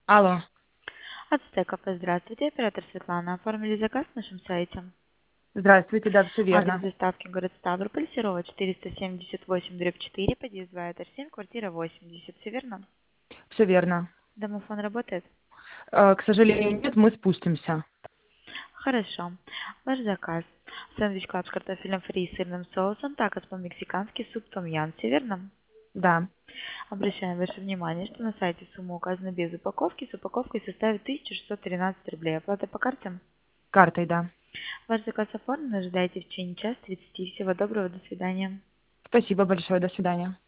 Алло. Ацтеков, здравствуйте, оператор Светлана. Оформили заказ на нашем сайте. Здравствуйте, да, все Адрес верно. доставки город Ставрополь, Серова, 478/4, подъезд 2, этаж 7, квартира 80. Все верно? Все верно. Домофон работает? К сожалению, нет, мы спустимся. Хорошо. Ваш заказ. Сэндвич клаб с картофелем фри и сырным соусом, такос по-мексикански, суп том ям. Все верно? Да. Обращаем ваше внимание, что на сайте сумма указана без упаковки. С упаковкой составит 1613 рублей. Оплата по карте? Картой, да. Ваш заказ оформлен. Ожидайте в течение часа 30. Всего доброго. До свидания. Спасибо большое, до свидания.